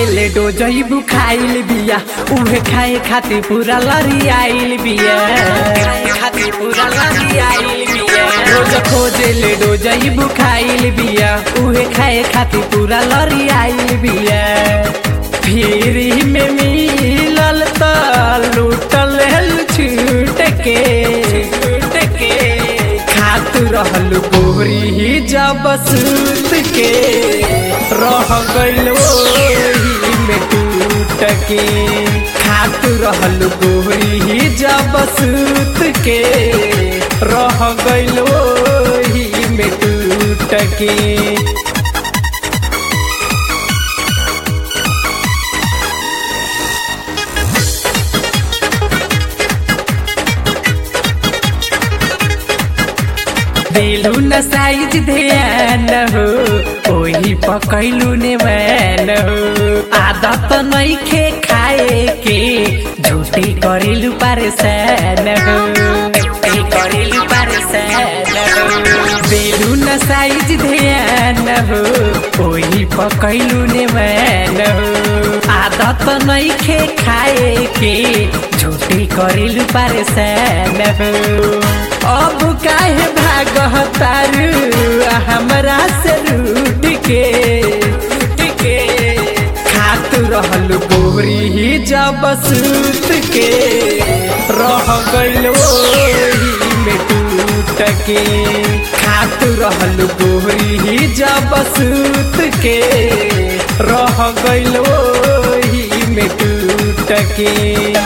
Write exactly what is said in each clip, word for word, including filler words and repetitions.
खोजेले डोजई बुखाइल बिया उहे खाए खातिर पूरा लरी आइल बिया खाए खातिर पूरा लरी आइल बिया रोज खोजेले डोजई बुखाइल बिया उहे खाए खातिर पूरा लरी आइल बिया फिर में मिलल त लूटल छूट के छूट के खात रहल गोरी जब सूत के रह गइल ओही में टूट के खात रहल गोरी जब सूत के रह गइल ओही में टूट के दिलू न साइज ध्यान हो ओही पकैलू ने मैन हो आदत नइखे खाए के झूठी करिलू परेशान हो झूठी करिलू परेशान हो दिलू न साइज ध्यान हो ओही पकैलू ने मैन हो आदत नइखे खाए के झूठी करिलू परेशान हो अब काहे भागतारू हमरा से रूठ के रूठ के खात रहल गोरी जब सूत के रह गइल ओही में टूट के खात रहल गोरी जब सूत के रह गइल ओही में टूट के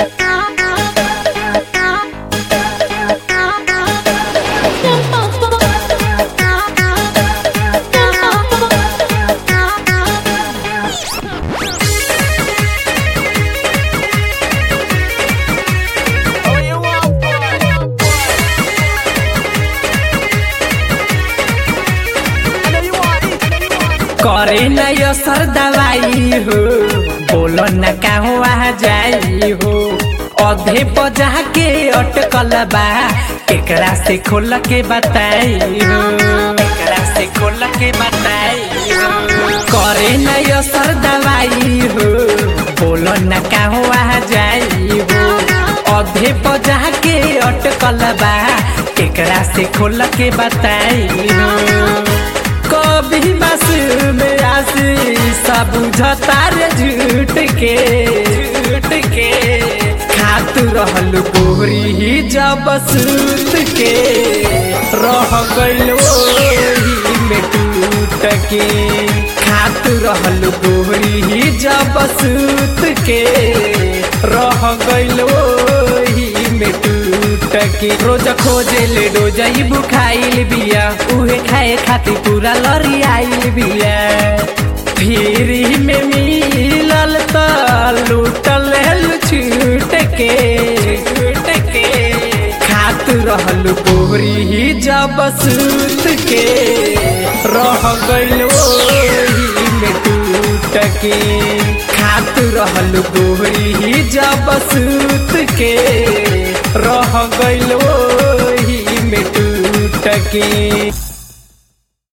करे न असर दवाई हो बोलो न कहवा जाई हो अधे बजा के अटकल बा एकरा से खोल के बताई हो एकरा से खोल के बताई हो करे न असर दवाई हो बोलो न कहवा जाई हो अधे बजा के अटकल बा एकरा से खोल के बताई हो कभी मासूम आसी सब बुझतार झूठ के झूठ के खात रहल गोरी जब सूत के रह गइल ओही में टूट के खात रहल गोरी जब सूत के रह गइल ओही में टूट के रोज खोजेले डोजई बुखाइल बिया उहे खाए खातिर पूरा लरी आइल बिया फिर में मिलल त लूटल छूट के छूट के खात रहल गोरी जब सूत के रह गइल ओही में टूट के खात रहल गोरी जब सूत के रह गइल ओही में टूट के।